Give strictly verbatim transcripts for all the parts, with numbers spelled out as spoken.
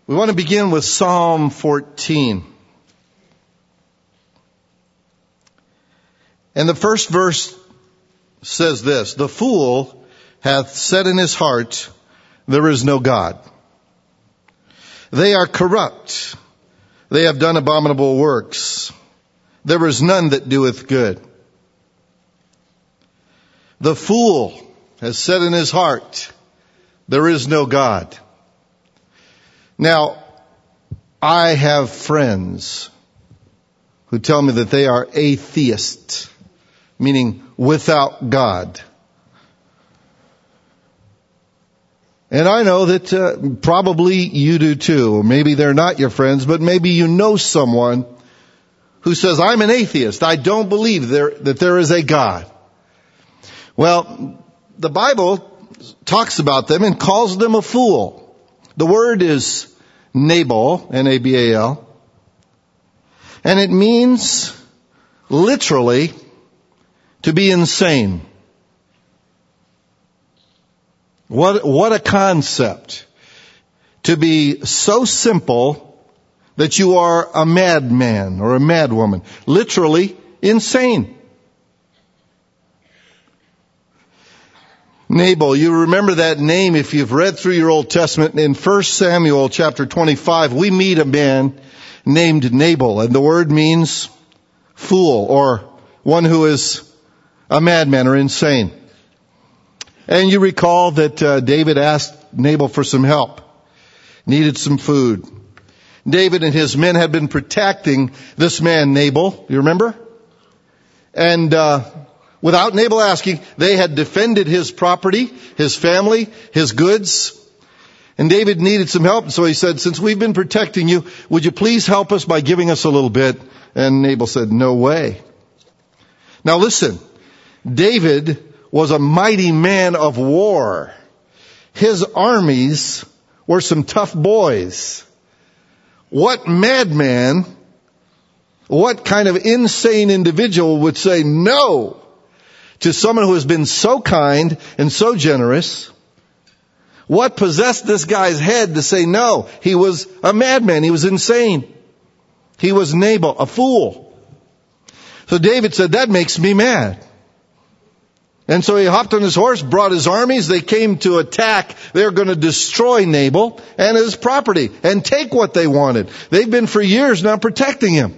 We want to begin with Psalm fourteen. And the first verse says this: "The fool hath said in his heart, there is no God. They are corrupt. They have done abominable works. There is none that doeth good." The fool has said in his heart, there is no God. Now, I have friends who tell me that they are atheists, meaning without God. And I know that uh, probably you do too. Or maybe they're not your friends, but maybe you know someone who says, I'm an atheist. I don't believe there, that there is a God. Well, the Bible talks about them and calls them a fool. The word is Nabal, N A B A L. And it means literally to be insane. What, what a concept. To be so simple that you are a madman or a madwoman. Literally insane. Nabal, you remember that name if you've read through your Old Testament. In First Samuel chapter twenty-five, we meet a man named Nabal, and the word means fool, or one who is a madman or insane. And you recall that uh, David asked Nabal for some help, needed some food. David and his men had been protecting this man Nabal, you remember? And uh without Nabal asking, they had defended his property, his family, his goods. And David needed some help. So he said, since we've been protecting you, would you please help us by giving us a little bit? And Nabal said, no way. Now listen, David was a mighty man of war. His armies were some tough boys. What madman, what kind of insane individual would say no to someone who has been so kind and so generous? What possessed this guy's head to say no? He was a madman. He was insane. He was Nabal, a fool. So David said, that makes me mad. And so he hopped on his horse, brought his armies. They came to attack. They're going to destroy Nabal and his property and take what they wanted. They've been for years now protecting him.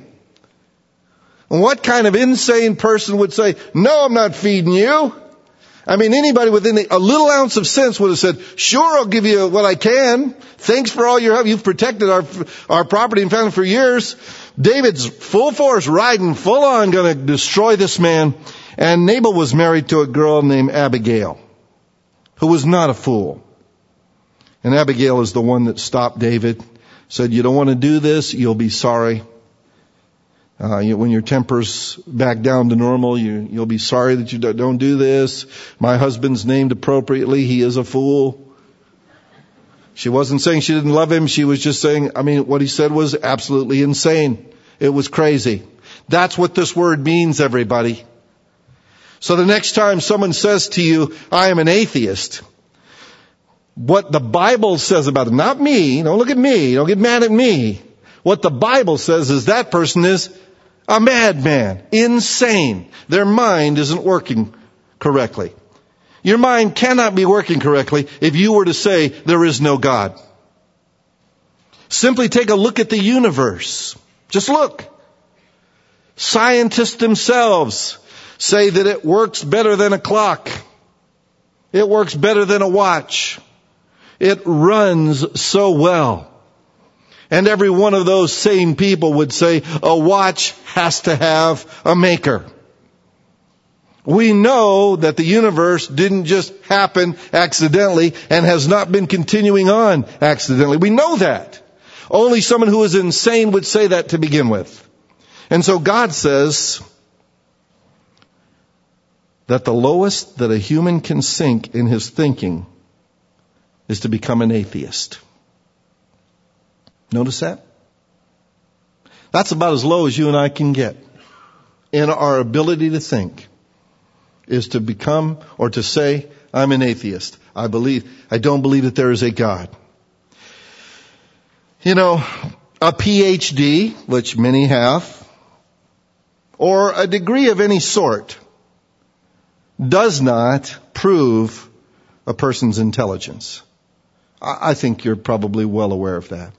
And what kind of insane person would say, no, I'm not feeding you? I mean, anybody within a little ounce of sense would have said, sure, I'll give you what I can. Thanks for all your help. You've protected our our property and family for years. David's full force, riding full on, going to destroy this man. And Nabal was married to a girl named Abigail, who was not a fool. And Abigail is the one that stopped David, said, you don't want to do this, you'll be sorry. Uh, you, when your temper's back down to normal, you, you'll be sorry that you don't, don't do this. My husband's named appropriately. He is a fool. She wasn't saying she didn't love him. She was just saying, I mean, what he said was absolutely insane. It was crazy. That's what this word means, everybody. So the next time someone says to you, I am an atheist, what the Bible says about it, not me, don't look at me, don't get mad at me. What the Bible says is that person is a madman, insane. Their mind isn't working correctly. Your mind cannot be working correctly if you were to say there is no God. Simply take a look at the universe. Just look. Scientists themselves say that it works better than a clock. It works better than a watch. It runs so well. And every one of those same people would say a watch has to have a maker. We know that the universe didn't just happen accidentally and has not been continuing on accidentally. We know that. Only someone who is insane would say that to begin with. And so God says that the lowest that a human can sink in his thinking is to become an atheist. Notice that? That's about as low as you and I can get in our ability to think, is to become or to say, I'm an atheist. I believe, I don't believe that there is a God. You know, a P H D, which many have, or a degree of any sort, does not prove a person's intelligence. I think you're probably well aware of that.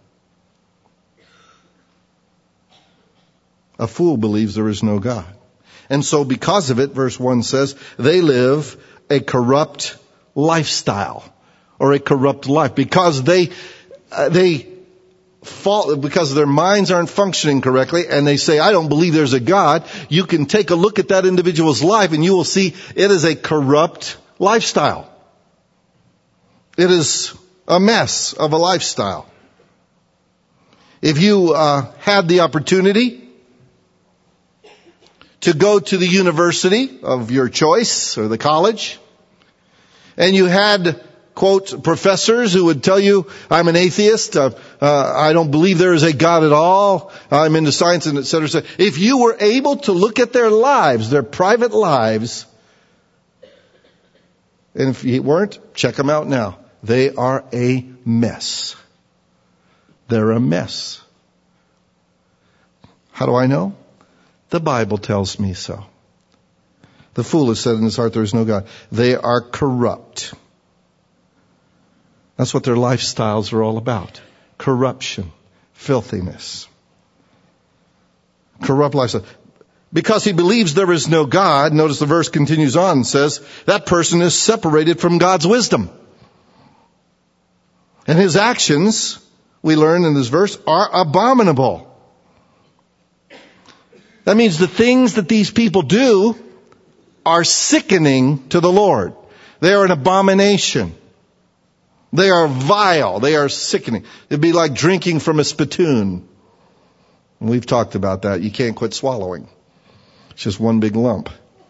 A fool believes there is no God. And so because of it, verse one says, they live a corrupt lifestyle, or a corrupt life, because they, uh, they fall, because their minds aren't functioning correctly, and they say, I don't believe there's a God. You can take a look at that individual's life and you will see it is a corrupt lifestyle. It is a mess of a lifestyle. If you uh, had the opportunity to go to the university of your choice or the college, and you had, quote, professors who would tell you, I'm an atheist, uh, uh, I don't believe there is a God at all, I'm into science, and et cetera, et cetera. If you were able to look at their lives, their private lives, and if you weren't, check them out now. They are a mess. They're a mess. How do I know? The Bible tells me so. The fool has said in his heart, there is no God. They are corrupt. That's what their lifestyles are all about. Corruption. Filthiness. Corrupt lifestyle. Because he believes there is no God, notice the verse continues on and says, that person is separated from God's wisdom. And his actions, we learn in this verse, are abominable. That means the things that these people do are sickening to the Lord. They are an abomination. They are vile. They are sickening. It'd be like drinking from a spittoon. And we've talked about that. You can't quit swallowing. It's just one big lump.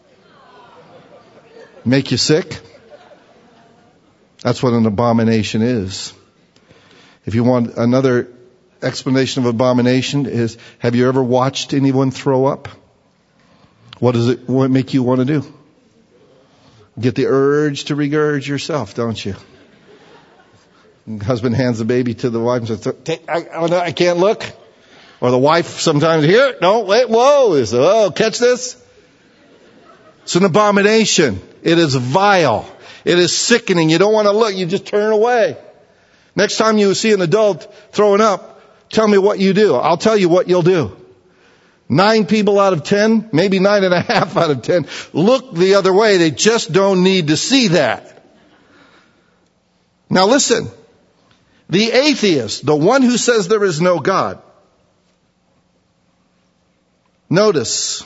Make you sick? That's what an abomination is. If you want another explanation of abomination is, have you ever watched anyone throw up? What does it what make you want to do? Get the urge to regurge yourself, don't you? And husband hands the baby to the wife and says, Take, I, I can't look. Or the wife sometimes, here, no, wait, whoa, is oh, catch this? It's an abomination. It is vile. It is sickening. You don't want to look. You just turn away. Next time you see an adult throwing up, tell me what you do. I'll tell you what you'll do. Nine people out of ten, maybe nine and a half out of ten, look the other way. They just don't need to see that. Now listen, the atheist, the one who says there is no God, notice,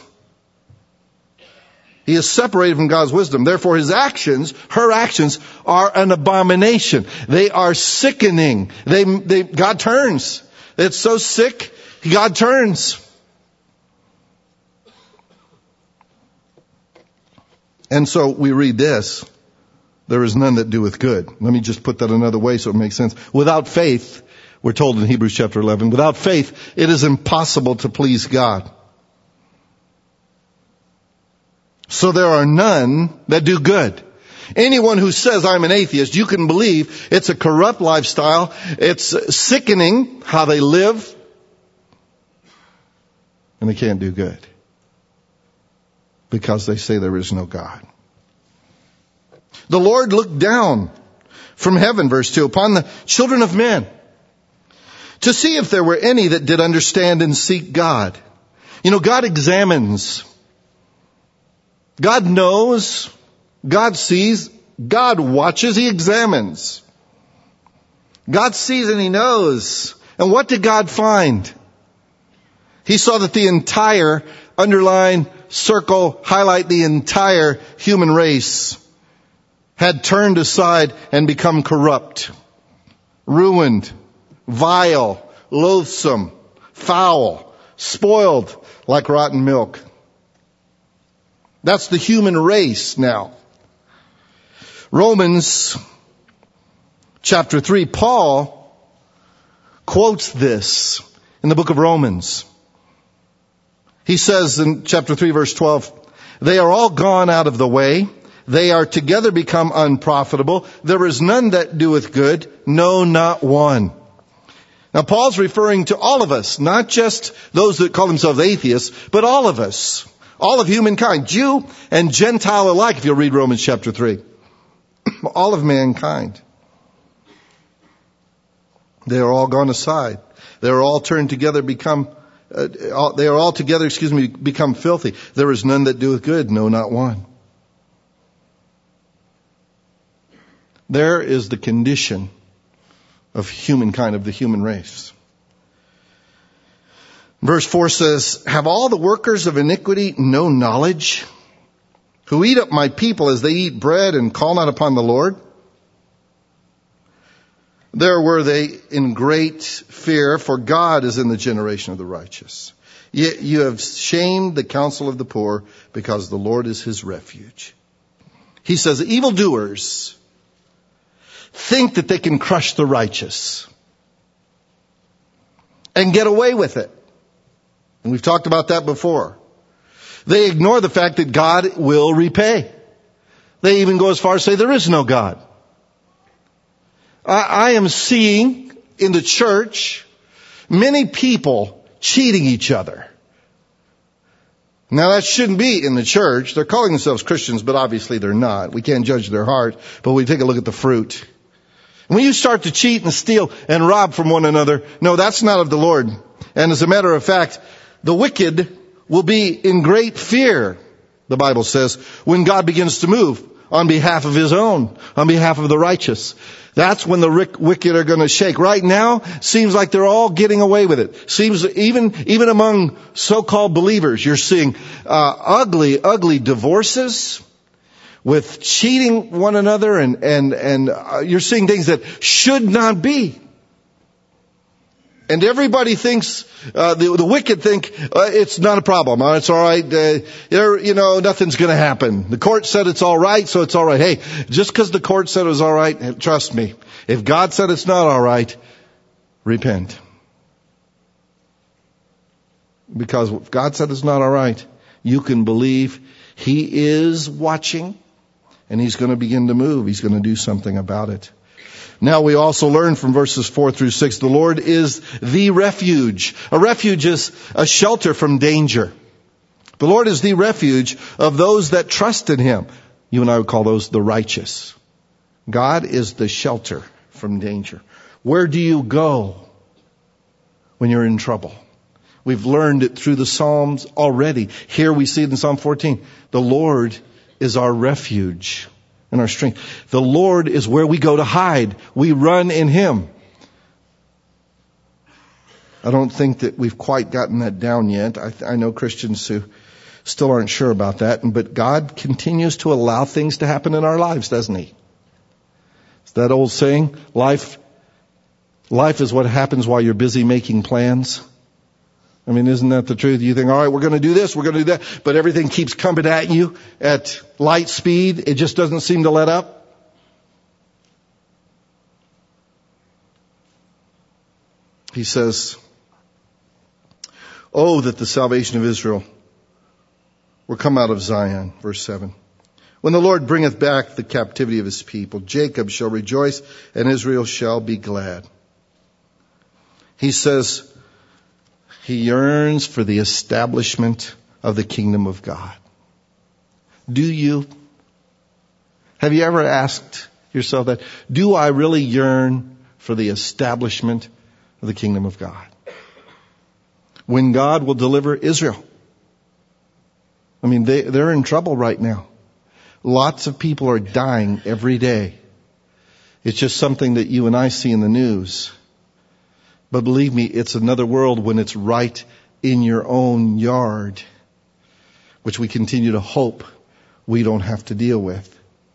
he is separated from God's wisdom. Therefore, his actions, her actions, are an abomination. They are sickening. They, they, God turns. It's so sick, God turns. And so we read this, there is none that doeth good. Let me just put that another way so it makes sense. Without faith, we're told in Hebrews chapter eleven, without faith, it is impossible to please God. So there are none that do good. Anyone who says I'm an atheist, you can believe it's a corrupt lifestyle. It's sickening how they live. And they can't do good. Because they say there is no God. The Lord looked down from heaven, verse two, upon the children of men to see if there were any that did understand and seek God. You know, God examines. God knows. God sees. God watches. He examines. God sees and He knows. And what did God find? He saw that the entire, underline, circle, highlight the entire human race had turned aside and become corrupt, ruined, vile, loathsome, foul, spoiled like rotten milk. That's the human race now. Romans chapter three, Paul quotes this in the book of Romans. He says in chapter three, verse twelve, they are all gone out of the way. They are together become unprofitable. There is none that doeth good, no, not one. Now, Paul's referring to all of us, not just those that call themselves atheists, but all of us, all of humankind, Jew and Gentile alike, if you'll read Romans chapter three. All of mankind. They are all gone aside. They are all turned together, become, uh, they are all together, excuse me, become filthy. There is none that doeth good, no, not one. There is the condition of humankind, of the human race. Verse four says, have all the workers of iniquity no knowledge, who eat up my people as they eat bread and call not upon the Lord? There were they in great fear, for God is in the generation of the righteous. Yet you have shamed the counsel of the poor, because the Lord is his refuge. He says, evildoers think that they can crush the righteous and get away with it. And we've talked about that before. They ignore the fact that God will repay. They even go as far as to say there is no God. I, I am seeing in the church many people cheating each other. Now that shouldn't be in the church. They're calling themselves Christians, but obviously they're not. We can't judge their heart, but we take a look at the fruit. When you start to cheat and steal and rob from one another, no, that's not of the Lord. And as a matter of fact, the wicked will be in great fear, the Bible says, when God begins to move on behalf of his own, on behalf of the righteous. That's when the wicked are going to shake. Right now, seems like they're all getting away with it. Seems even, even among so-called believers, you're seeing uh, ugly, ugly divorces with cheating one another, and, and, and uh, you're seeing things that should not be. And everybody thinks, uh, the, the wicked think, uh, it's not a problem. Uh, it's all right. Uh, you know, nothing's going to happen. The court said it's all right, so it's all right. Hey, just because the court said it was all right, trust me. If God said it's not all right, repent. Because if God said it's not all right, you can believe he is watching, and he's going to begin to move. He's going to do something about it. Now we also learn from verses four through six, the Lord is the refuge. A refuge is a shelter from danger. The Lord is the refuge of those that trust in him. You and I would call those the righteous. God is the shelter from danger. Where do you go when you're in trouble? We've learned it through the Psalms already. Here we see it in Psalm fourteen. The Lord is our refuge and our strength. The Lord is where we go to hide. We run in him. I don't think that we've quite gotten that down yet. I, I know Christians who still aren't sure about that. But God continues to allow things to happen in our lives, doesn't he? It's that old saying, life, life is what happens while you're busy making plans. I mean, isn't that the truth? You think, all right, we're going to do this, we're going to do that, but everything keeps coming at you at light speed. It just doesn't seem to let up. He says, oh, that the salvation of Israel were come out of Zion, verse seven. When the Lord bringeth back the captivity of his people, Jacob shall rejoice and Israel shall be glad. He says, he yearns for the establishment of the kingdom of God. Do you? Have you ever asked yourself that? Do I really yearn for the establishment of the kingdom of God? When God will deliver Israel. I mean, they, they're in trouble right now. Lots of people are dying every day. It's just something that you and I see in the news. But believe me, it's another world when it's right in your own yard, which we continue to hope we don't have to deal with.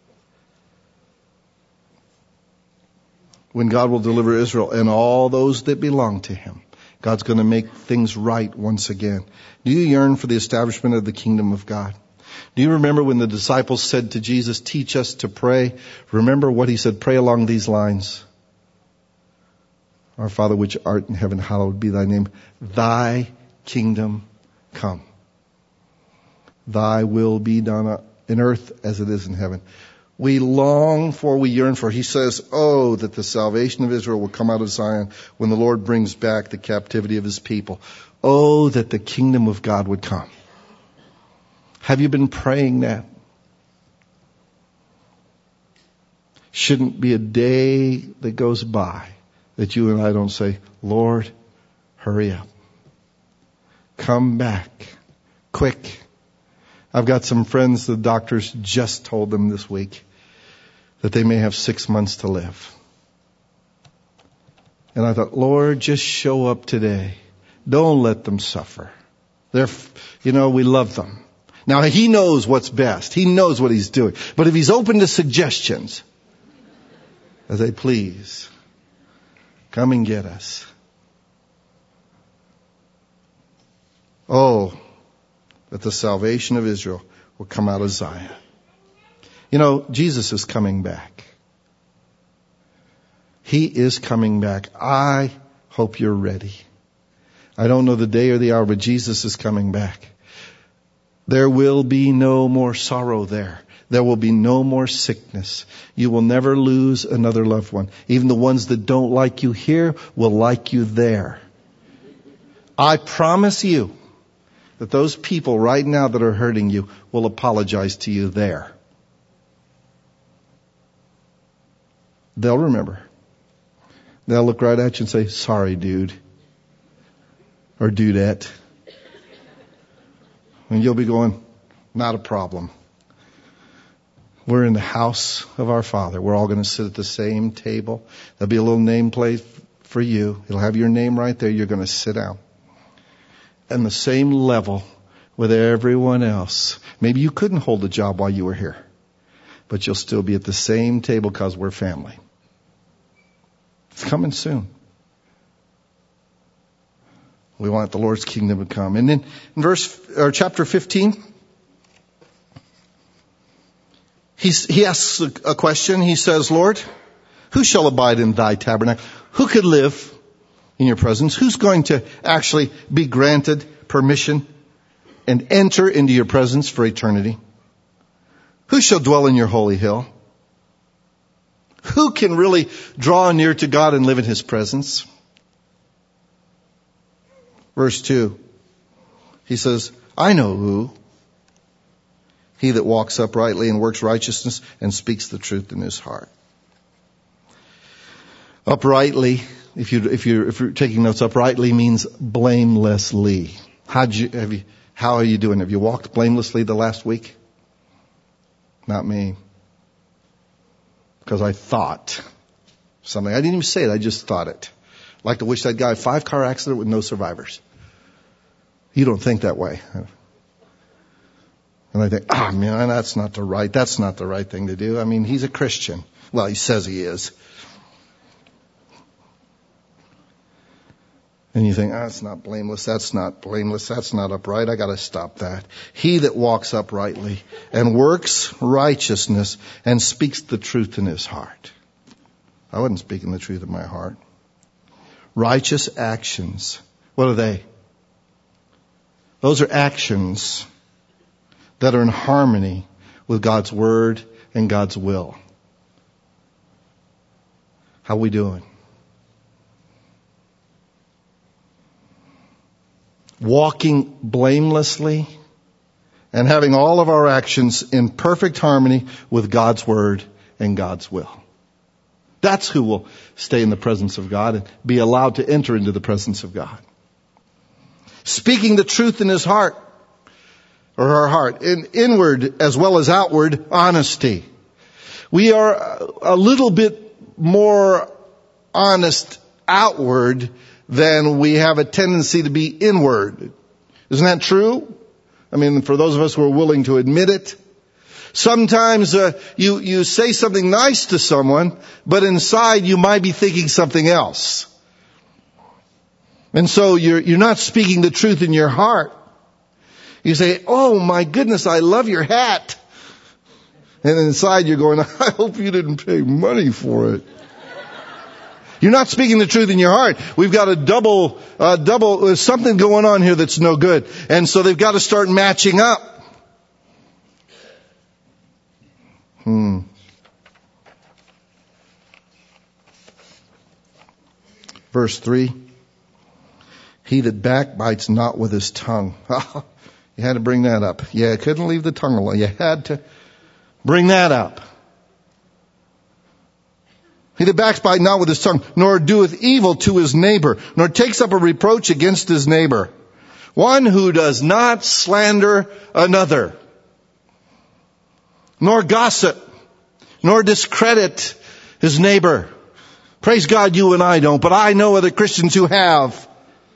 When God will deliver Israel and all those that belong to him, God's going to make things right once again. Do you yearn for the establishment of the kingdom of God? Do you remember when the disciples said to Jesus, teach us to pray? Remember what he said, pray along these lines. Our Father which art in heaven, hallowed be thy name. Thy kingdom come. Thy will be done in earth as it is in heaven. we long for, we yearn for. He says, oh, that the salvation of Israel will come out of Zion when the Lord brings back the captivity of his people. Oh, that the kingdom of God would come. Have you been praying that? Shouldn't be a day that goes by that you and I don't say, Lord, hurry up. Come back. Quick. I've got some friends, the doctors just told them this week that they may have six months to live. And I thought, Lord, just show up today. Don't let them suffer. They're, you know, we love them. Now, he knows what's best. He knows what he's doing. But if he's open to suggestions, I say, please, come and get us. Oh, that the salvation of Israel will come out of Zion. You know, Jesus is coming back. He is coming back. I hope you're ready. I don't know the day or the hour, but Jesus is coming back. There will be no more sorrow there. There will be no more sickness. You will never lose another loved one. Even the ones that don't like you here will like you there. I promise you that those people right now that are hurting you will apologize to you there. They'll remember. They'll look right at you and say, sorry, dude. Or dudette. And you'll be going, not a problem. We're in the house of our Father. We're all going to sit at the same table. There'll be a little nameplate for you. It'll have your name right there. You're going to sit down. And the same level with everyone else. Maybe you couldn't hold a job while you were here. But you'll still be at the same table because we're family. It's coming soon. We want the Lord's kingdom to come. And then in verse or chapter fifteen, he's, he asks a, a question. He says, Lord, who shall abide in thy tabernacle? Who could live in your presence? Who's going to actually be granted permission and enter into your presence for eternity? Who shall dwell in your holy hill? Who can really draw near to God and live in his presence? Verse two, he says, I know who. He that walks uprightly and works righteousness and speaks the truth in his heart. Uprightly, if you if you if you're taking notes, uprightly means blamelessly. How'd you have you how are you doing? Have you walked blamelessly the last week? Not me. Because I thought something. I didn't even say it, I just thought it. I'd like to wish that guy a five car accident with no survivors. You don't think that way. And I think, ah, oh, man, that's not the right, that's not the right thing to do. I mean, he's a Christian. Well, he says he is. And you think, ah, oh, that's not blameless, that's not blameless, that's not upright, I gotta stop that. He that walks uprightly and works righteousness and speaks the truth in his heart. I wasn't speaking the truth in my heart. Righteous actions. What are they? Those are actions that are in harmony with God's word and God's will. How we doing? Walking blamelessly and having all of our actions in perfect harmony with God's word and God's will. That's who will stay in the presence of God and be allowed to enter into the presence of God. Speaking the truth in his heart, or her heart, in inward as well as outward honesty. We are a little bit more honest outward than we have a tendency to be inward. Isn't that true? I mean, for those of us who are willing to admit it. Sometimes uh, you, you say something nice to someone, but inside you might be thinking something else. And so you're, you're not speaking the truth in your heart. You say, oh my goodness, I love your hat. And inside you're going, I hope you didn't pay money for it. You're not speaking the truth in your heart. We've got a double, uh, double, there's something going on here that's no good. And so they've got to start matching up. Hmm. Verse three. He that backbites not with his tongue. You had to bring that up. Yeah, couldn't leave the tongue alone. You had to bring that up. He that backbites not with his tongue, nor doeth evil to his neighbor, nor takes up a reproach against his neighbor. One who does not slander another, nor gossip, nor discredit his neighbor. Praise God, you and I don't, but I know other Christians who have.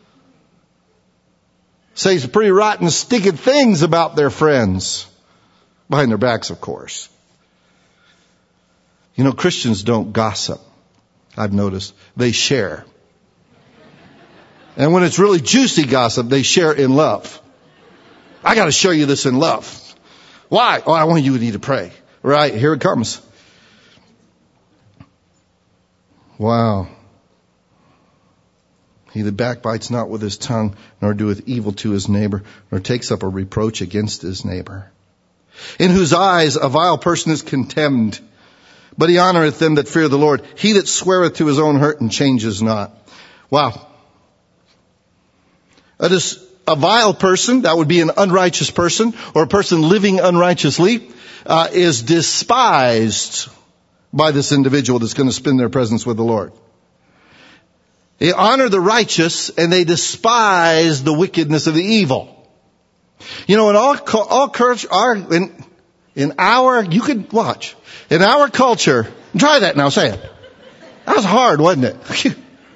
Say some pretty rotten, stinking things about their friends. Behind their backs, of course. You know, Christians don't gossip. I've noticed. They share. And when it's really juicy gossip, they share in love. I got to show you this in love. Why? Oh, I want you to need to pray. Right, here it comes. Wow. He that backbites not with his tongue, nor doeth evil to his neighbor, nor takes up a reproach against his neighbor. In whose eyes a vile person is contemned, but he honoreth them that fear the Lord. He that sweareth to his own hurt and changes not. Wow. That is a vile person, that would be an unrighteous person, or a person living unrighteously, uh, is despised by this individual that's going to spend their presence with the Lord. They honor the righteous and they despise the wickedness of the evil. You know, in all, all culture, our, in, in our, you could watch, in our culture, try that now, say it. That was hard, wasn't it?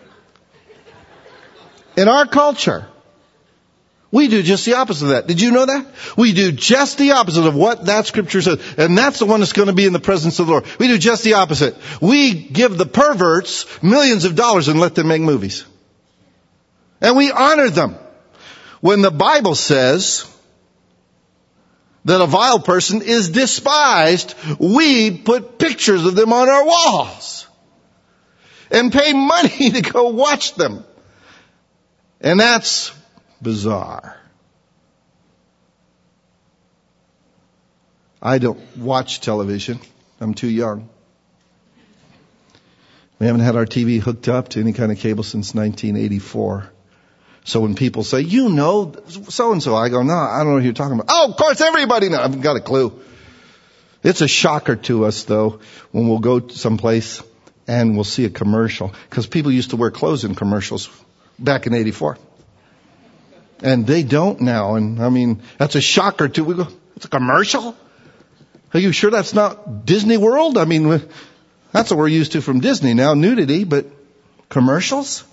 In our culture, we do just the opposite of that. Did you know that? We do just the opposite of what that scripture says. And that's the one that's going to be in the presence of the Lord. We do just the opposite. We give the perverts millions of dollars and let them make movies. And we honor them. When the Bible says that a vile person is despised, we put pictures of them on our walls. And pay money to go watch them. And that's bizarre. I don't watch television. I'm too young. We haven't had our T V hooked up to any kind of cable since nineteen eighty-four. So when people say, you know, so-and-so, I go, no, I don't know who you're talking about. Oh, of course, everybody knows. I haven't got a clue. It's a shocker to us, though, when we'll go someplace and we'll see a commercial. Because people used to wear clothes in commercials back in eighty-four. And they don't now. And I mean, that's a shocker too. We go, it's a commercial? Are you sure that's not Disney World? I mean, that's what we're used to from Disney now, nudity, but commercials?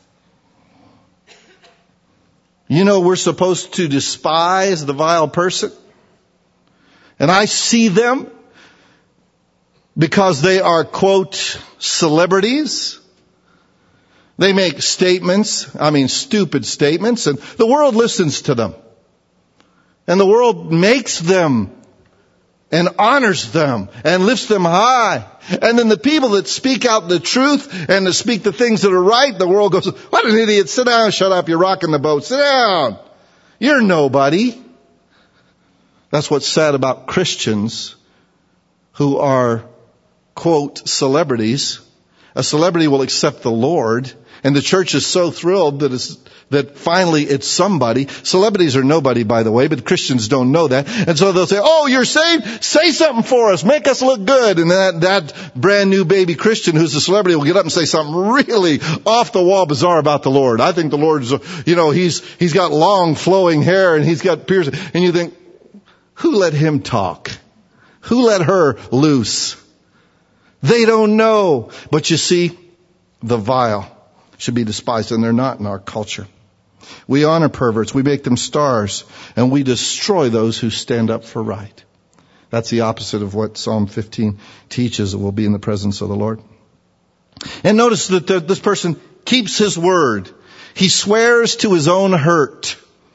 You know, we're supposed to despise the vile person. And I see them because they are, quote, celebrities. They make statements, I mean stupid statements, and the world listens to them. And the world makes them and honors them and lifts them high. And then the people that speak out the truth and that speak the things that are right, the world goes, what an idiot, sit down, shut up, you're rocking the boat, sit down. You're nobody. That's what's sad about Christians who are, quote, celebrities. A celebrity will accept the Lord. And the church is so thrilled that it's, that finally it's somebody. Celebrities are nobody, by the way, but Christians don't know that. And so they'll say, oh, you're saved? Say something for us. Make us look good. And that, that brand new baby Christian who's a celebrity will get up and say something really off the wall bizarre about the Lord. I think the Lord's, you know, he's, he's got long flowing hair and he's got piercing. And you think, who let him talk? Who let her loose? They don't know. But you see, the vile should be despised, and they're not in our culture. We honor perverts, we make them stars, and we destroy those who stand up for right. That's the opposite of what Psalm fifteen teaches. It will be in the presence of the Lord. And notice that the, this person keeps his word. He swears to his own hurt.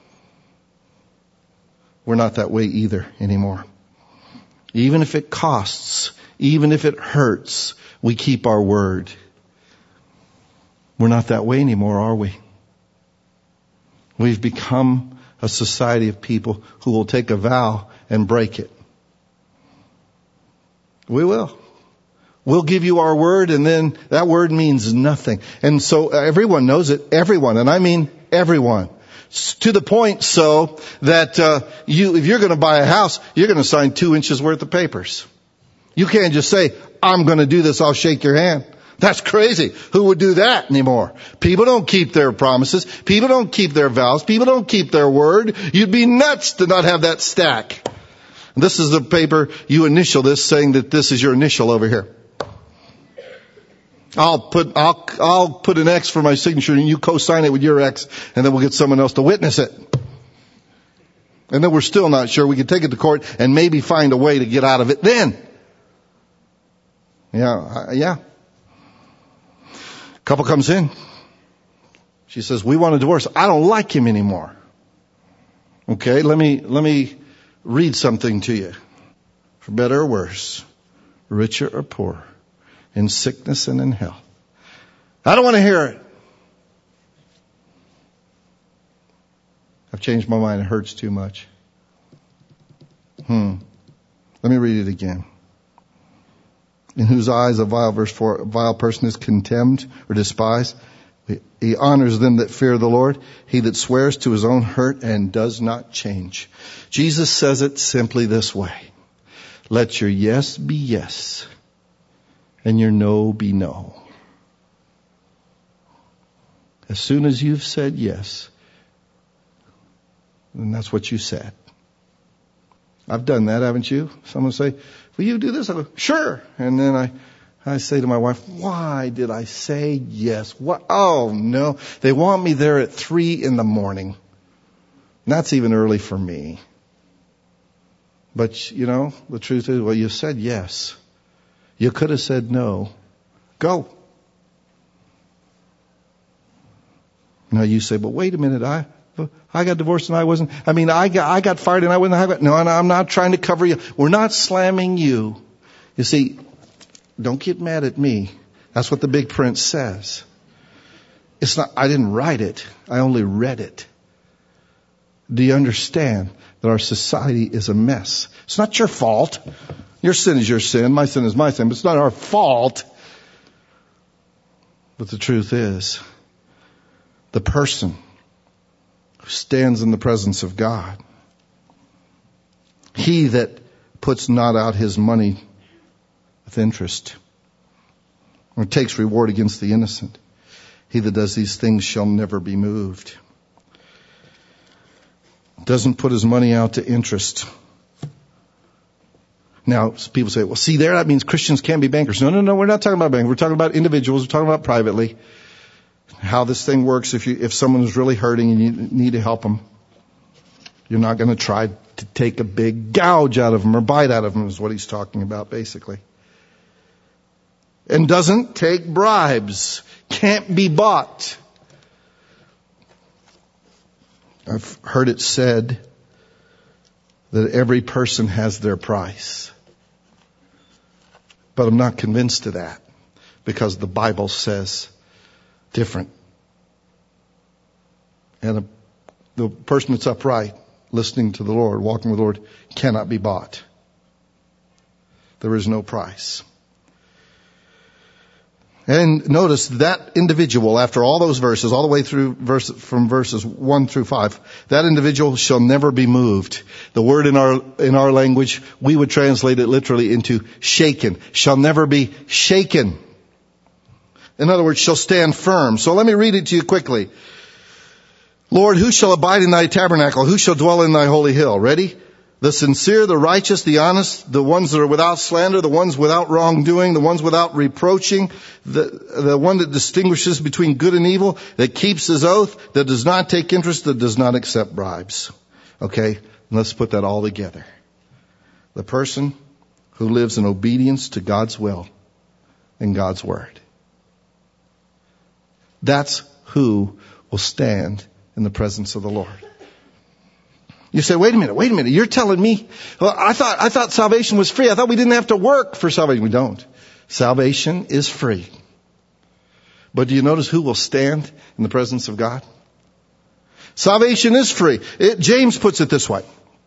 We're not that way either anymore. Even if it costs, even if it hurts, we keep our word. We're not that way anymore, are we? We've become a society of people who will take a vow and break it. We will. We'll give you our word, and then that word means nothing. And so everyone knows it. Everyone. And I mean everyone. To the point so that uh, you, if you're going to buy a house, you're going to sign two inches worth of papers. You can't just say, I'm going to do this, I'll shake your hand. That's crazy. Who would do that anymore? People don't keep their promises. People don't keep their vows. People don't keep their word. You'd be nuts to not have that stack. This is the paper, you initial this, saying that this is your initial over here. I'll put, I'll, I'll put an X for my signature and you co-sign it with your X, and then we'll get someone else to witness it. And then we're still not sure. We could take it to court and maybe find a way to get out of it then. Yeah, yeah. Couple comes in. She says, we want a divorce. I don't like him anymore. Okay, let me, let me read something to you. For better or worse, richer or poorer, in sickness and in health. I don't want to hear it. I've changed my mind. It hurts too much. Hmm. Let me read it again. In whose eyes a vile, verse four, a vile person is contemned or despised. He honors them that fear the Lord. He that swears to his own hurt and does not change. Jesus says it simply this way. Let your yes be yes and your no be no. As soon as you've said yes, then that's what you said. I've done that, haven't you? Someone say, will you do this? I go, sure. And then I, I say to my wife, why did I say yes? What? Oh no. They want me there at three in the morning. And that's even early for me. But you know, the truth is, well, you said yes. You could have said no. Go. Now you say, but wait a minute, I, I got divorced and I wasn't, I mean, I got, I got fired and I wasn't, I got, no, I'm not trying to cover you. We're not slamming you. You see, don't get mad at me. That's what the big print says. It's not, I didn't write it. I only read it. Do you understand that our society is a mess? It's not your fault. Your sin is your sin. My sin is my sin. But it's not our fault. But the truth is, the person who stands in the presence of God, he that puts not out his money with interest, or takes reward against the innocent, he that does these things shall never be moved. Doesn't put his money out to interest. Now, people say, well, see there, that means Christians can't be bankers. No, no, no, we're not talking about bankers. We're talking about individuals. We're talking about privately. How this thing works, if you, if someone is really hurting and you need to help them, you're not going to try to take a big gouge out of them or bite out of them, is what he's talking about, basically. And doesn't take bribes. Can't be bought. I've heard it said that every person has their price. But I'm not convinced of that, because the Bible says different. And a, the person that's upright, listening to the Lord, walking with the Lord, cannot be bought. There is no price. And notice that individual, after all those verses, all the way through verse, from verses one through five, that individual shall never be moved. The word in our, in our language, we would translate it literally into shaken. Shall never be shaken. In other words, shall stand firm. So let me read it to you quickly. Lord, who shall abide in thy tabernacle? Who shall dwell in thy holy hill? Ready? The sincere, the righteous, the honest, the ones that are without slander, the ones without wrongdoing, the ones without reproaching, the, the one that distinguishes between good and evil, that keeps his oath, that does not take interest, that does not accept bribes. Okay? Let's put that all together. The person who lives in obedience to God's will and God's word. That's who will stand in the presence of the Lord. You say, wait a minute, wait a minute. You're telling me, well, I thought, I thought salvation was free. I thought we didn't have to work for salvation. We don't. Salvation is free. But do you notice who will stand in the presence of God? Salvation is free. It, James puts it this way.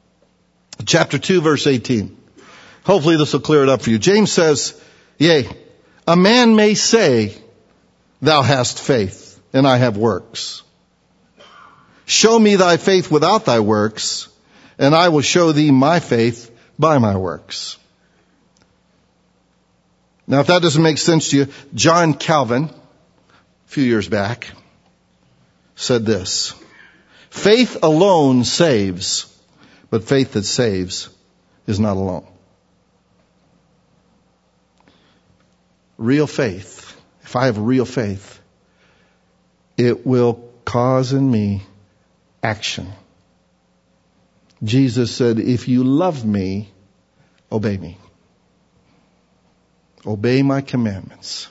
Chapter two, verse eighteen. Hopefully this will clear it up for you. James says, yea, A man may say, thou hast faith, and I have works. Show me thy faith without thy works, and I will show thee my faith by my works. Now, if that doesn't make sense to you, John Calvin, a few years back, said this: faith alone saves, but faith that saves is not alone. Real faith, if I have real faith, it will cause in me action. Jesus said, if you love me, obey me. Obey my commandments.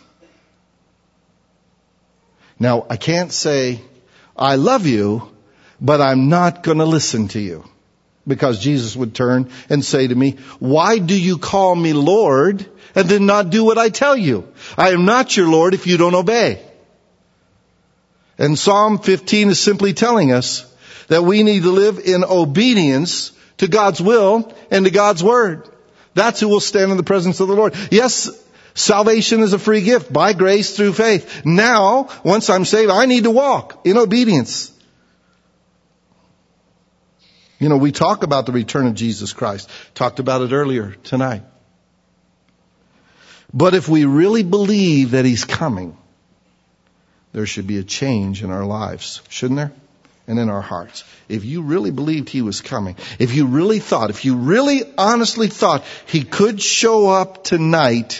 Now, I can't say, I love you, but I'm not going to listen to you. Because Jesus would turn and say to me, why do you call me Lord and then not do what I tell you? I am not your Lord if you don't obey. And Psalm fifteen is simply telling us that we need to live in obedience to God's will and to God's word. That's who will stand in the presence of the Lord. Yes, salvation is a free gift by grace through faith. Now, once I'm saved, I need to walk in obedience. You know, we talk about the return of Jesus Christ. Talked about it earlier tonight. But if we really believe that He's coming, there should be a change in our lives, shouldn't there? And in our hearts. If you really believed He was coming, if you really thought, if you really honestly thought He could show up tonight,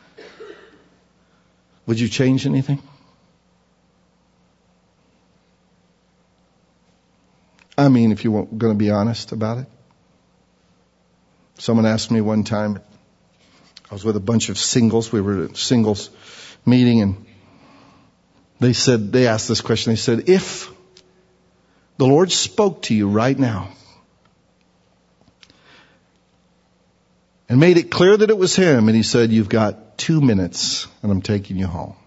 would you change anything? I mean, if you were going to be honest about it. Someone asked me one time, I was with a bunch of singles. We were at a singles meeting, and they said, they asked this question. They said, if the Lord spoke to you right now and made it clear that it was Him, and He said, you've got two minutes and I'm taking you home.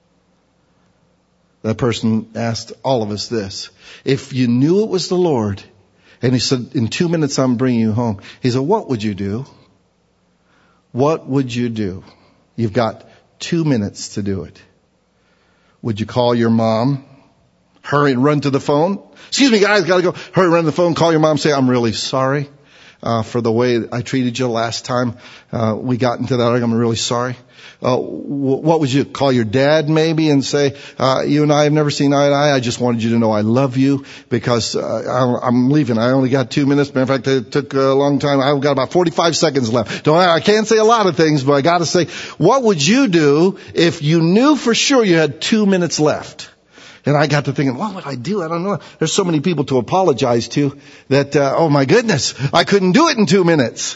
That person asked all of us this: if you knew it was the Lord and He said, in two minutes I'm bringing you home, He said, what would you do? What would you do? You've got two minutes to do it. Would you call your mom? Hurry and run to the phone? Excuse me, guys, gotta go. Hurry, run to the phone, call your mom, say, I'm really sorry uh, for the way I treated you last time uh, we got into that argument. I'm really sorry. Uh, w- what would you call your dad maybe and say, uh, you and I have never seen eye to eye. I just wanted you to know I love you because uh, I, I'm leaving. I only got two minutes. Matter of fact, it took a long time. I've got about forty-five seconds left. Don't I, I can't say a lot of things, but I got to say, what would you do if you knew for sure you had two minutes left? And I got to thinking, what would I do? I don't know. There's so many people to apologize to that, uh, oh my goodness, I couldn't do it in two minutes.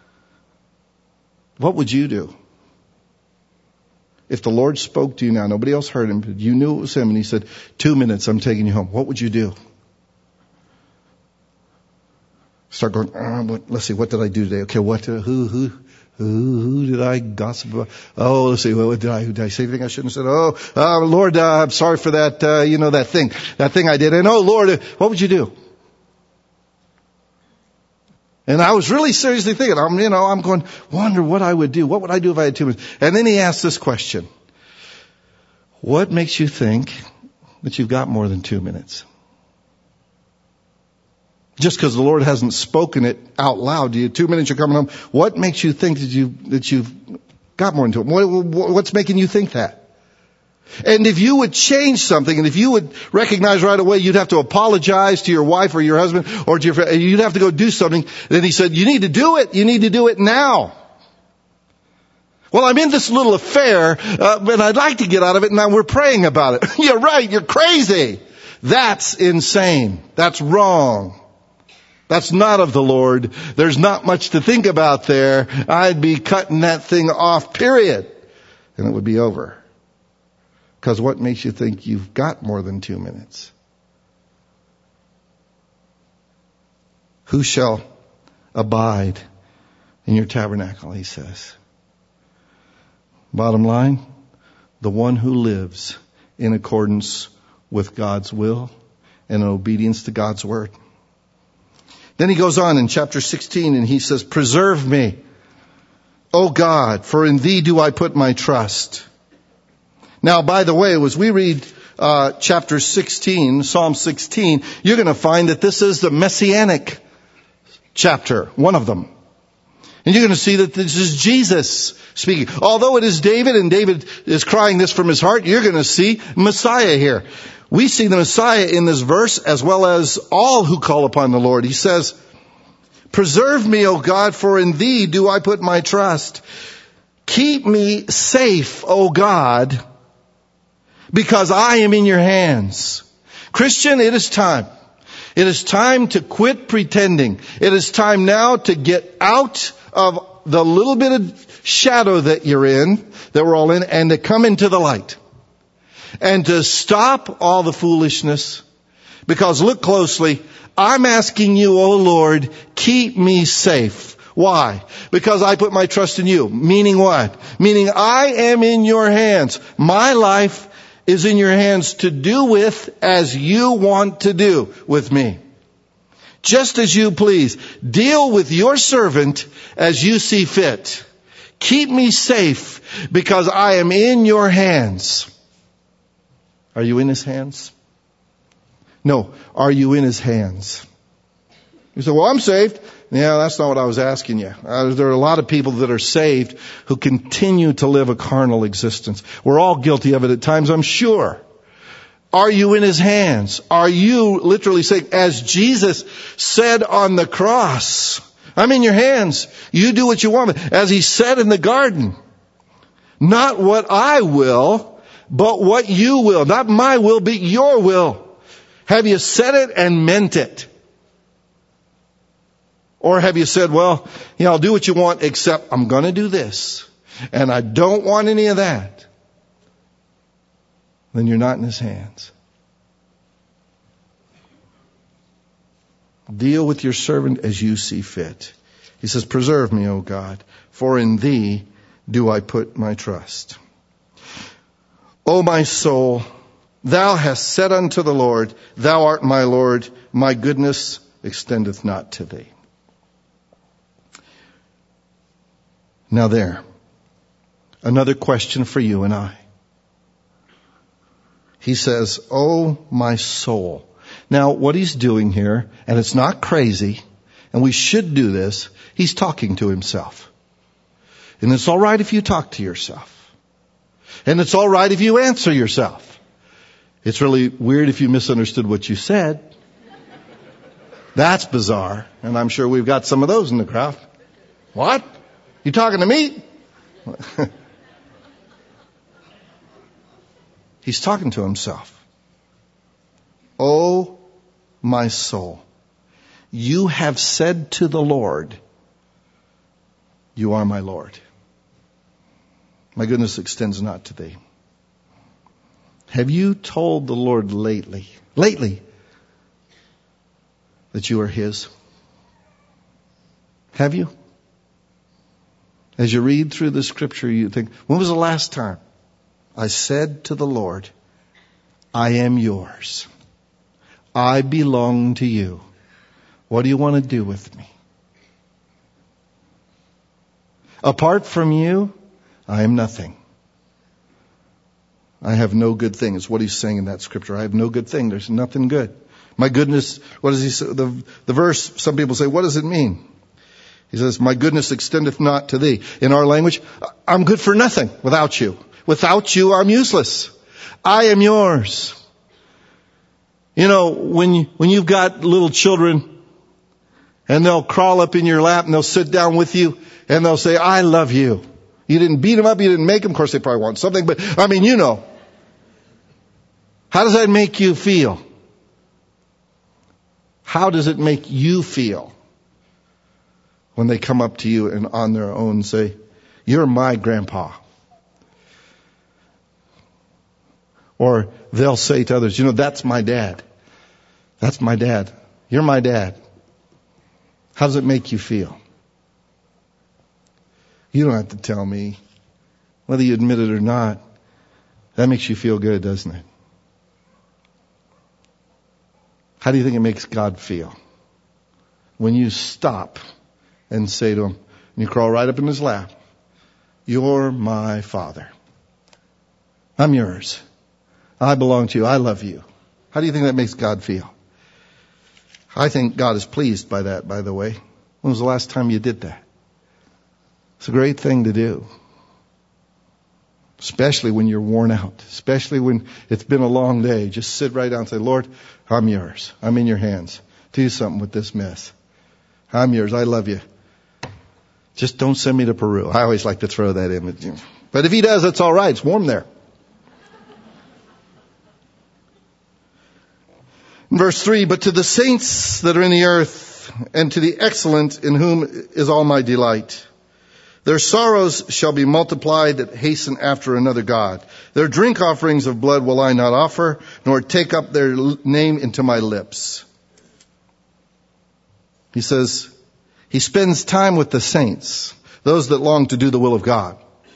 What would you do? If the Lord spoke to you now, nobody else heard Him, but you knew it was Him, and He said, two minutes, I'm taking you home. What would you do? Start going, oh, what, let's see, what did I do today? Okay, what, uh, who, who, who, who did I gossip about? Oh, let's see, what did I, did I say anything I shouldn't have said? Oh, uh, Lord, uh, I'm sorry for that, uh, you know, that thing, that thing I did. And oh, Lord, uh, what would you do? And I was really seriously thinking, I'm, you know, I'm going, wonder what I would do. What would I do if I had two minutes? And then he asked this question. What makes you think that you've got more than two minutes? Just because the Lord hasn't spoken it out loud to you, two minutes you're coming home. What makes you think that you, that you've got more than two minutes? What, what's making you think that? And if you would change something, and if you would recognize right away you'd have to apologize to your wife or your husband or to your friend, you'd have to go do something, then he said, you need to do it. You need to do it now. Well, I'm in this little affair, uh, and I'd like to get out of it, and now we're praying about it. You're right. You're crazy. That's insane. That's wrong. That's not of the Lord. There's not much to think about there. I'd be cutting that thing off, period. And it would be over. Because what makes you think you've got more than two minutes? Who shall abide in your tabernacle, he says. Bottom line, the one who lives in accordance with God's will and in obedience to God's word. Then he goes on in chapter sixteen and he says, preserve me O God, for in thee do I put my trust. Now, by the way, as we read uh, chapter sixteen, Psalm sixteen, you're going to find that this is the Messianic chapter, one of them. And you're going to see that this is Jesus speaking. Although it is David, and David is crying this from his heart, you're going to see Messiah here. We see the Messiah in this verse as well as all who call upon the Lord. He says, preserve me, O God, for in thee do I put my trust. Keep me safe, O God, because I am in your hands. Christian, it is time. It is time to quit pretending. It is time now to get out of the little bit of shadow that you're in, that we're all in, and to come into the light. And to stop all the foolishness. Because look closely, I'm asking you, O Lord, keep me safe. Why? Because I put my trust in you. Meaning what? Meaning I am in your hands. My life is in your hands to do with as you want to do with me. Just as you please. Deal with your servant as you see fit. Keep me safe because I am in your hands. Are you in his hands? No. Are you in his hands? You say, well, I'm saved. Yeah, that's not what I was asking you. Uh, there are a lot of people that are saved who continue to live a carnal existence. We're all guilty of it at times, I'm sure. Are you in his hands? Are you literally saying, as Jesus said on the cross, I'm in your hands. You do what you want. As he said in the garden, not what I will, but what you will. Not my will, but your will. Have you said it and meant it? Or have you said, well, you know, I'll do what you want, except I'm going to do this. And I don't want any of that. Then you're not in his hands. Deal with your servant as you see fit. He says, preserve me, O God, for in thee do I put my trust. O my soul, thou hast said unto the Lord, thou art my Lord, my goodness extendeth not to thee. Now there, another question for you and I. He says, oh, my soul. Now, what he's doing here, and it's not crazy, and we should do this, he's talking to himself. And it's all right if you talk to yourself. And it's all right if you answer yourself. It's really weird if you misunderstood what you said. That's bizarre, and I'm sure we've got some of those in the crowd. What? You talking to me? He's talking to himself. Oh, my soul, you have said to the Lord, you are my Lord. My goodness extends not to thee. Have you told the Lord lately, lately, that you are his? Have you? As you read through the scripture, you think, when was the last time I said to the Lord, I am yours. I belong to you. What do you want to do with me? Apart from you, I am nothing. I have no good thing. It's what he's saying in that scripture. I have no good thing. There's nothing good. My goodness, what does he say? The, the verse, some people say, what does it mean? He says, my goodness extendeth not to thee. In our language, I'm good for nothing without you. Without you, I'm useless. I am yours. You know, when you, when you've got little children and they'll crawl up in your lap and they'll sit down with you and they'll say, I love you. You didn't beat them up, you didn't make them. Of course, they probably want something, but I mean, you know. How does that make you feel? How does it make you feel when they come up to you and on their own say, you're my grandpa? Or they'll say to others, you know, that's my dad. That's my dad. You're my dad. How does it make you feel? You don't have to tell me. Whether you admit it or not, that makes you feel good, doesn't it? How do you think it makes God feel? When you stop and say to him, and you crawl right up in his lap, You're my Father. I'm yours. I belong to you. I love you. How do you think that makes God feel? I think God is pleased by that, by the way. When was the last time you did that? It's a great thing to do. Especially when you're worn out. Especially when it's been a long day. Just sit right down and say, Lord, I'm yours. I'm in your hands. Do something with this mess. I'm yours. I love you. Just don't send me to Peru. I always like to throw that in. But if he does, that's all right. It's warm there. In verse three, but to the saints that are in the earth, and to the excellent in whom is all my delight, their sorrows shall be multiplied that hasten after another God. Their drink offerings of blood will I not offer, nor take up their name into my lips. He says, he spends time with the saints, those that long to do the will of God.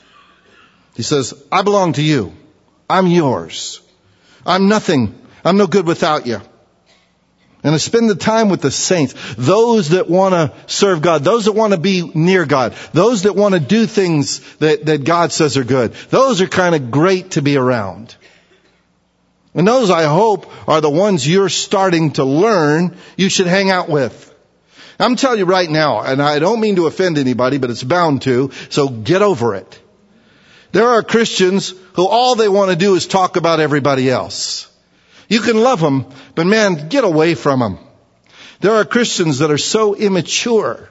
He says, I belong to you. I'm yours. I'm nothing. I'm no good without you. And I spend the time with the saints, those that want to serve God, those that want to be near God, those that want to do things that, that God says are good. Those are kind of great to be around. And those, I hope, are the ones you're starting to learn you should hang out with. I'm telling you right now, and I don't mean to offend anybody, but it's bound to, so get over it. There are Christians who all they want to do is talk about everybody else. You can love them, but man, get away from them. There are Christians that are so immature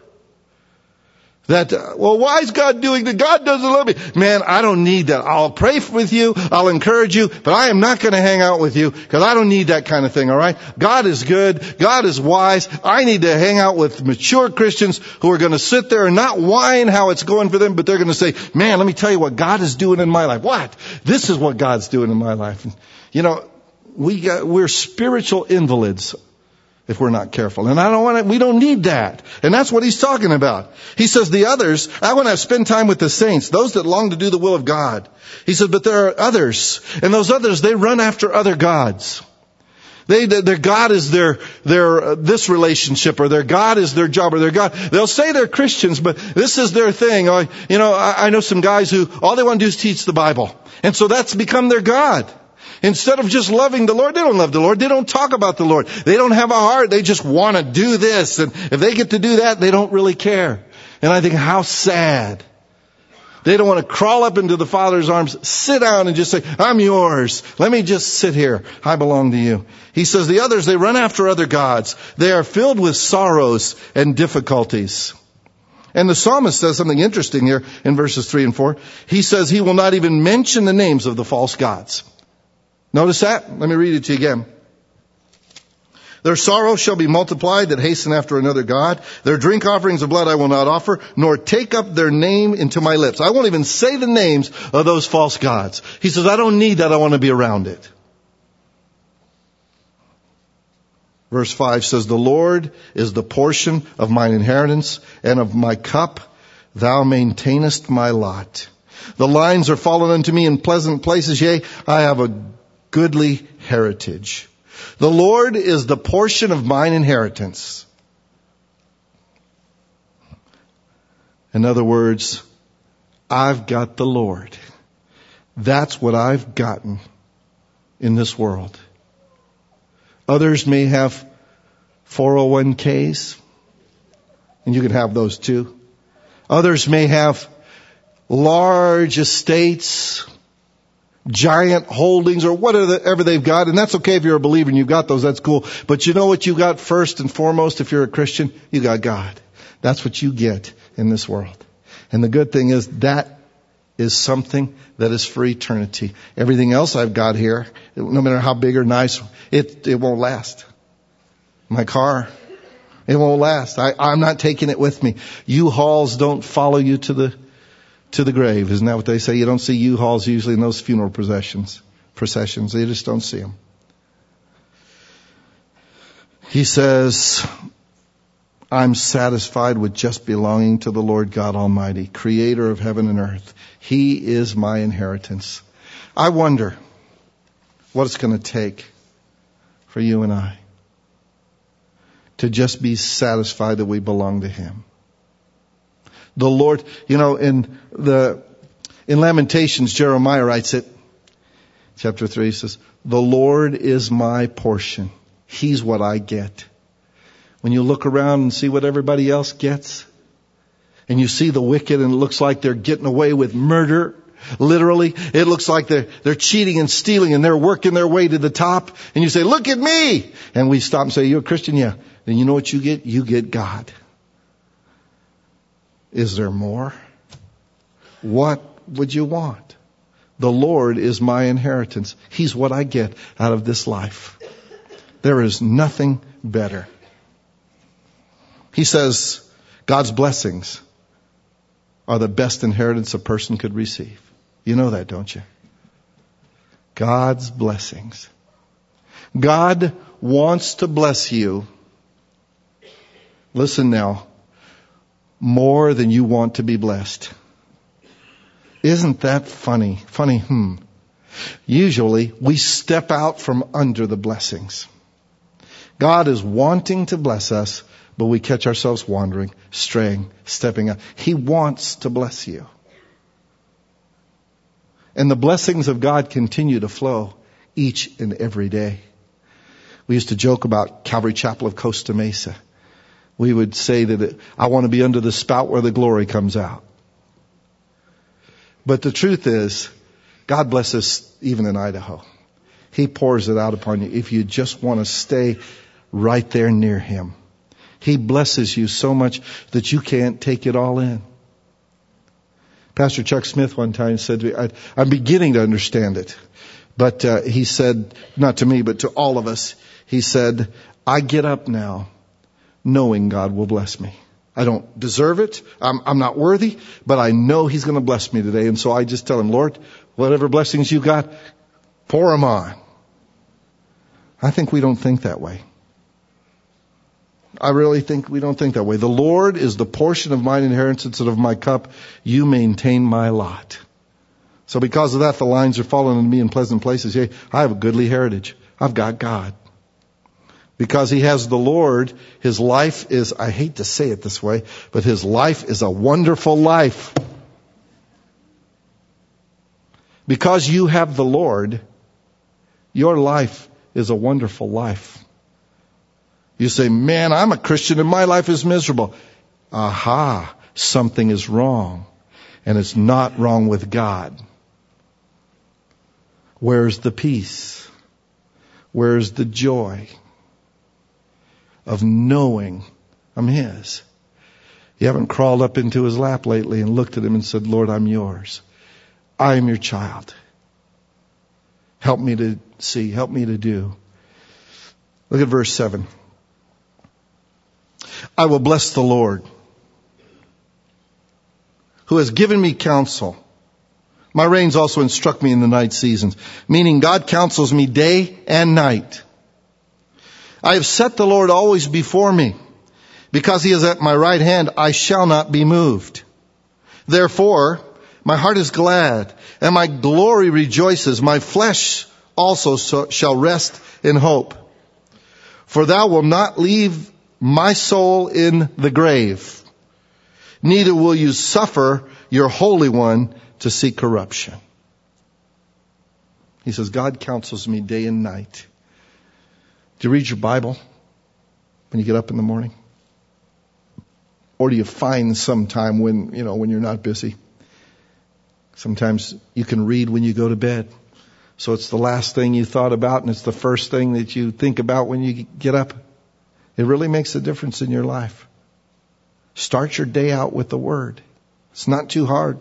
that, uh, well, why is God doing that? God doesn't love me. Man, I don't need that. I'll pray with you. I'll encourage you, but I am not going to hang out with you because I don't need that kind of thing, all right? God is good. God is wise. I need to hang out with mature Christians who are going to sit there and not whine how it's going for them, but they're going to say, man, let me tell you what God is doing in my life. What? This is what God's doing in my life. You know, We got, we're spiritual invalids if we're not careful. And I don't want to, we don't need that. And that's what he's talking about. He says the others, I want to spend time with the saints, those that long to do the will of God. He says, but there are others. And those others, they run after other gods. They, their God is their, their, uh, this relationship, or their God is their job, or their God. They'll say they're Christians, but this is their thing. I, you know, I, I know some guys who, all they want to do is teach the Bible. And so that's become their God. Instead of just loving the Lord, they don't love the Lord. They don't talk about the Lord. They don't have a heart. They just want to do this. And if they get to do that, they don't really care. And I think how sad. They don't want to crawl up into the Father's arms, sit down and just say, I'm yours. Let me just sit here. I belong to you. He says the others, they run after other gods. They are filled with sorrows and difficulties. And the psalmist says something interesting here in verses three and four. He says he will not even mention the names of the false gods. Notice that? Let me read it to you again. Their sorrow shall be multiplied that hasten after another God. Their drink offerings of blood I will not offer, nor take up their name into my lips. I won't even say the names of those false gods. He says, I don't need that. I want to be around it. Verse five says, the Lord is the portion of mine inheritance, and of my cup thou maintainest my lot. The lines are fallen unto me in pleasant places. Yea, I have a goodly heritage. The Lord is the portion of mine inheritance. In other words, I've got the Lord. That's what I've gotten in this world. Others may have four oh one k's, and you can have those too. Others may have large estates, giant holdings, or whatever they've got. And that's okay if you're a believer and you've got those. That's cool. But you know what you got first and foremost if you're a Christian? You got God. That's what you get in this world. And the good thing is that is something that is for eternity. Everything else I've got here, no matter how big or nice, it, it won't last. My car, it won't last. I, I'm not taking it with me. U-Hauls don't follow you to the to the grave. Isn't that what they say? You don't see U-Hauls usually in those funeral processions. Processions. You just don't see them. He says, I'm satisfied with just belonging to the Lord God Almighty, creator of heaven and earth. He is my inheritance. I wonder what it's going to take for you and I to just be satisfied that we belong to Him. The Lord, you know, in the In Lamentations, Jeremiah writes it. Chapter three says, the Lord is my portion. He's what I get. When you look around and see what everybody else gets, and you see the wicked and it looks like they're getting away with murder, literally, it looks like they're, they're cheating and stealing and they're working their way to the top, and you say, look at me! And we stop and say, you're a Christian? Yeah. Then you know what you get? You get God. Is there more? What would you want? The Lord is my inheritance. He's what I get out of this life. There is nothing better. He says God's blessings are the best inheritance a person could receive. You know that, don't you? God's blessings. God wants to bless you. Listen now. More than you want to be blessed. Isn't that funny? Funny, hmm. Usually we step out from under the blessings. God is wanting to bless us, but we catch ourselves wandering, straying, stepping out. He wants to bless you. And the blessings of God continue to flow each and every day. We used to joke about Calvary Chapel of Costa Mesa. We would say that it, I want to be under the spout where the glory comes out. But the truth is, God bless us even in Idaho. He pours it out upon you if you just want to stay right there near Him. He blesses you so much that you can't take it all in. Pastor Chuck Smith one time said to me, I, I'm beginning to understand it. But uh, he said, not to me, but to all of us, he said, I get up now knowing God will bless me. I don't deserve it. I'm, I'm not worthy, but I know He's going to bless me today. And so I just tell Him, Lord, whatever blessings you got, pour them on. I think we don't think that way. I really think we don't think that way. The Lord is the portion of mine inheritance and of my cup. You maintain my lot. So because of that, the lines are falling on me in pleasant places. Yea, I have a goodly heritage. I've got God. Because he has the Lord, his life is, I hate to say it this way, but his life is a wonderful life. Because you have the Lord, your life is a wonderful life. You say, man, I'm a Christian and my life is miserable. Aha, something is wrong. And it's not wrong with God. Where's the peace? Where's the joy of knowing I'm His? You haven't crawled up into His lap lately and looked at Him and said, Lord, I'm yours. I am your child. Help me to see. Help me to do. Look at verse seven. I will bless the Lord, who has given me counsel. My reins also instruct me in the night seasons, meaning God counsels me day and night. I have set the Lord always before me. Because He is at my right hand, I shall not be moved. Therefore, my heart is glad, and my glory rejoices. My flesh also so, shall rest in hope. For thou wilt not leave my soul in the grave, neither will you suffer your Holy One to see corruption. He says, God counsels me day and night. Do you read your Bible when you get up in the morning? Or do you find some time when, you know, when you're not busy? Sometimes you can read when you go to bed. So it's the last thing you thought about and it's the first thing that you think about when you get up. It really makes a difference in your life. Start your day out with the Word. It's not too hard.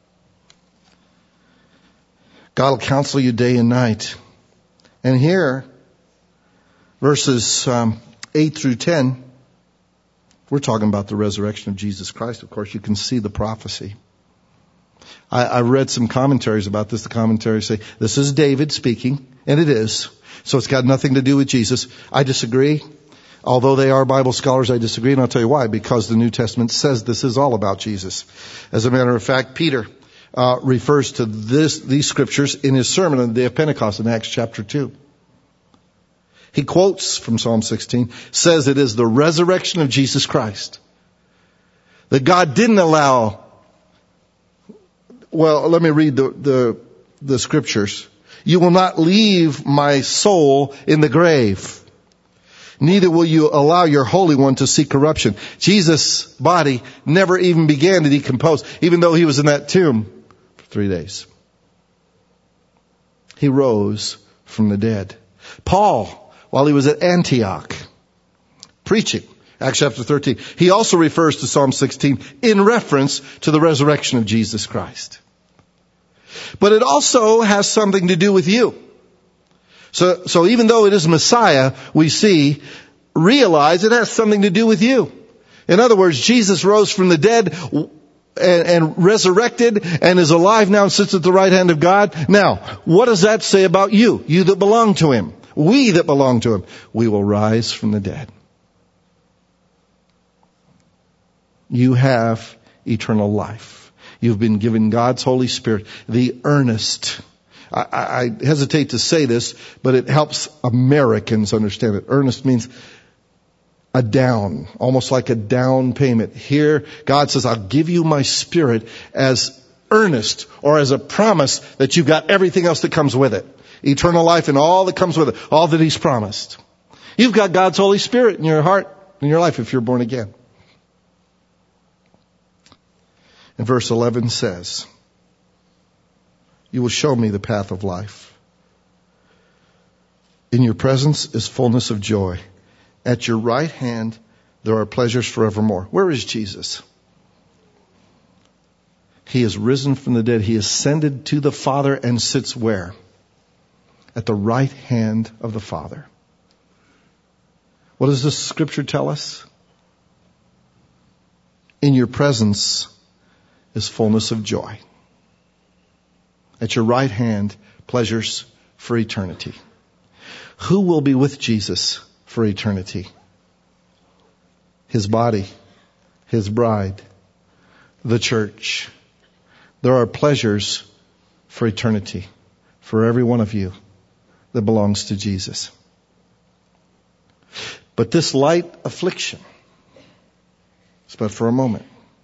God will counsel you day and night. And here, verses um, eight through ten, we're talking about the resurrection of Jesus Christ. Of course, you can see the prophecy. I, I read some commentaries about this. The commentaries say, this is David speaking, and it is. So it's got nothing to do with Jesus. I disagree. Although they are Bible scholars, I disagree, and I'll tell you why. Because the New Testament says this is all about Jesus. As a matter of fact, Peter uh, refers to this these scriptures in his sermon on the day of Pentecost in Acts chapter two. He quotes from Psalm sixteen, says it is the resurrection of Jesus Christ. That God didn't allow Well, let me read the, the, the scriptures. You will not leave my soul in the grave. Neither will you allow your Holy One to see corruption. Jesus' body never even began to decompose, even though he was in that tomb for three days. He rose from the dead. Paul, while he was at Antioch, preaching, Acts chapter thirteen, he also refers to Psalm sixteen in reference to the resurrection of Jesus Christ. But it also has something to do with you. So, so even though it is Messiah, we see, realize it has something to do with you. In other words, Jesus rose from the dead and, and resurrected and is alive now and sits at the right hand of God. Now, what does that say about you? You that belong to him. We that belong to him. We will rise from the dead. You have eternal life. You've been given God's Holy Spirit, the earnest. I, I hesitate to say this, but it helps Americans understand it. Earnest means a down, almost like a down payment. Here, God says, I'll give you my Spirit as earnest or as a promise that you've got everything else that comes with it. Eternal life and all that comes with it, all that he's promised. You've got God's Holy Spirit in your heart, in your life if you're born again. And verse eleven says, you will show me the path of life. In your presence is fullness of joy. At your right hand, there are pleasures forevermore. Where is Jesus? He is risen from the dead. He ascended to the Father and sits where? At the right hand of the Father. What does this scripture tell us? In your presence is fullness of joy. At your right hand, pleasures for eternity. Who will be with Jesus for eternity? His body, his bride, the church. There are pleasures for eternity for every one of you that belongs to Jesus. But this light affliction is but for a moment.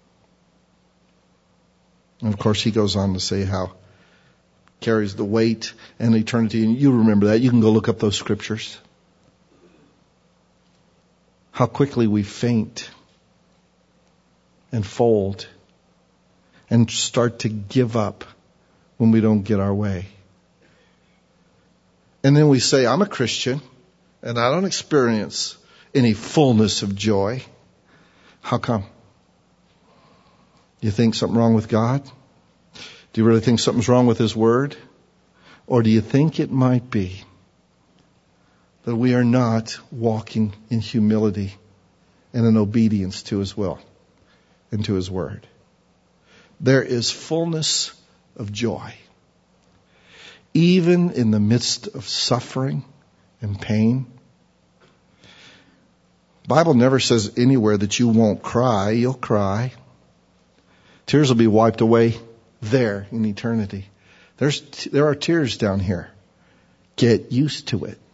And of course, he goes on to say how carries the weight and eternity. And you remember that. You can go look up those scriptures. How quickly we faint and fold and start to give up when we don't get our way. And then we say, I'm a Christian and I don't experience any fullness of joy. How come? Do you think something wrong with God? Do you really think something's wrong with his word? Or do you think it might be that we are not walking in humility and in obedience to his will and to his word? There is fullness of joy, even in the midst of suffering and pain. The Bible never says anywhere that you won't cry. You'll cry. Tears will be wiped away there in eternity. There's, there are tears down here. Get used to it.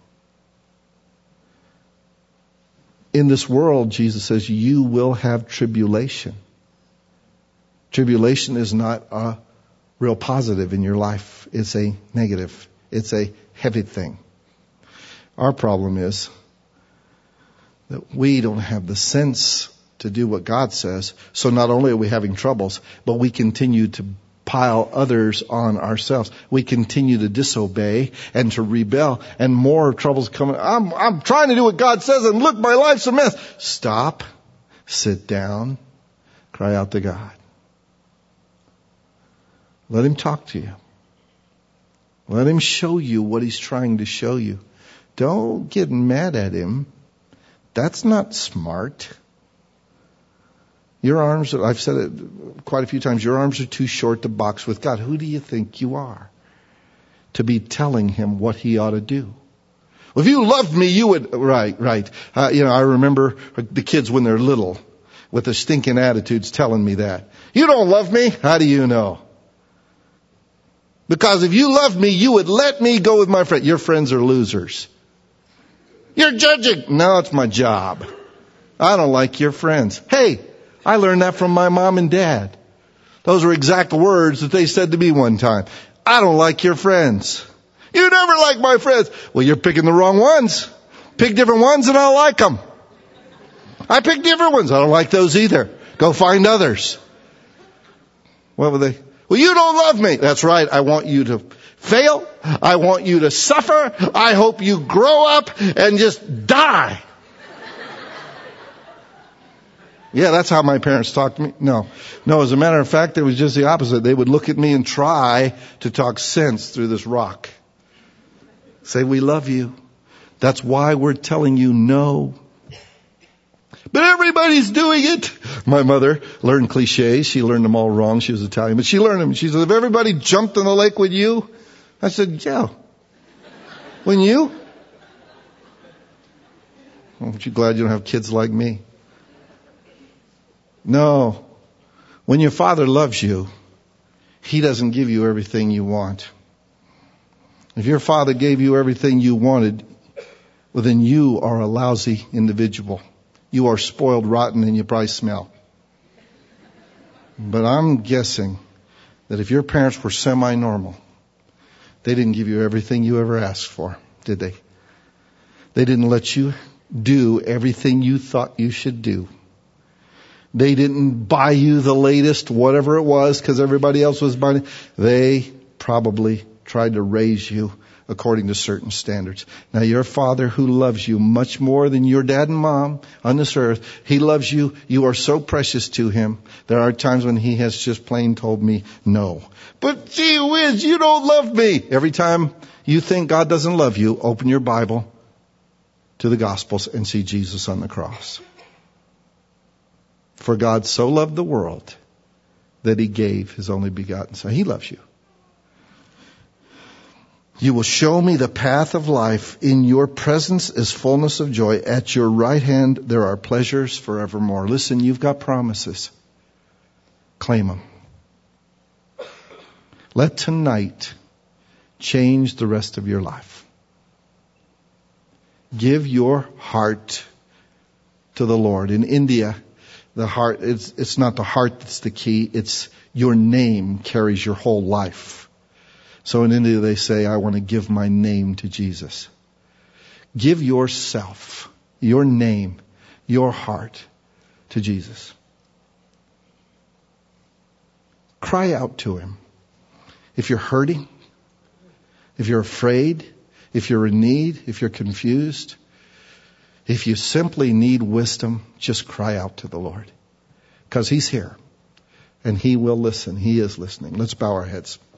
In this world, Jesus says, you will have tribulation. Tribulation is not a real positive in your life. It's a negative. It's a heavy thing. Our problem is that we don't have the sense to do what God says. So not only are we having troubles, but we continue to pile others on ourselves. We continue to disobey and to rebel, and more troubles coming. I'm, I'm trying to do what God says, and look, my life's a mess. Stop, sit down, cry out to God. Let him talk to you. Let him show you what he's trying to show you. Don't get mad at him. That's not smart. Your arms, I've said it quite a few times, your arms are too short to box with God. Who do you think you are to be telling him what he ought to do? Well, if you loved me, you would, right, right. Uh, you know, I remember the kids when they're little with their stinking attitudes telling me that. You don't love me? How do you know? Because if you loved me, you would let me go with my friend. Your friends are losers. You're judging. No, it's my job. I don't like your friends. Hey, I learned that from my mom and dad. Those are exact words that they said to me one time. I don't like your friends. You never like my friends. Well, you're picking the wrong ones. Pick different ones and I'll like them. I pick different ones. I don't like those either. Go find others. What were they? Well, you don't love me. That's right. I want you to fail. I want you to suffer. I hope you grow up and just die. Yeah, that's how my parents talked to me. No. No, as a matter of fact, it was just the opposite. They would look at me and try to talk sense through this rock. Say, we love you. That's why we're telling you no. But everybody's doing it. My mother learned cliches. She learned them all wrong. She was Italian, but she learned them. She said, if everybody jumped in the lake with you, I said, yeah. When you? Aren't you glad you don't have kids like me? No. When your Father loves you, He doesn't give you everything you want. If your Father gave you everything you wanted, well, then you are a lousy individual. You are spoiled rotten and you probably smell. But I'm guessing that if your parents were semi-normal, they didn't give you everything you ever asked for, did they? They didn't let you do everything you thought you should do. They didn't buy you the latest, whatever it was, because everybody else was buying it. They probably tried to raise you according to certain standards. Now, your Father who loves you much more than your dad and mom on this earth, He loves you. You are so precious to Him. There are times when He has just plain told me no. But gee whiz, you don't love me. Every time you think God doesn't love you, open your Bible to the Gospels and see Jesus on the cross. For God so loved the world that He gave His only begotten Son. He loves you. You will show me the path of life. In your presence is fullness of joy. At your right hand there are pleasures forevermore. Listen, you've got promises. Claim them. Let tonight change the rest of your life. Give your heart to the Lord. In India, the heart, it's, it's not the heart that's the key. It's your name carries your whole life. So in India they say, I want to give my name to Jesus. Give yourself, your name, your heart to Jesus. Cry out to Him. If you're hurting, if you're afraid, if you're in need, if you're confused, if you simply need wisdom, just cry out to the Lord. Because He's here and He will listen. He is listening. Let's bow our heads.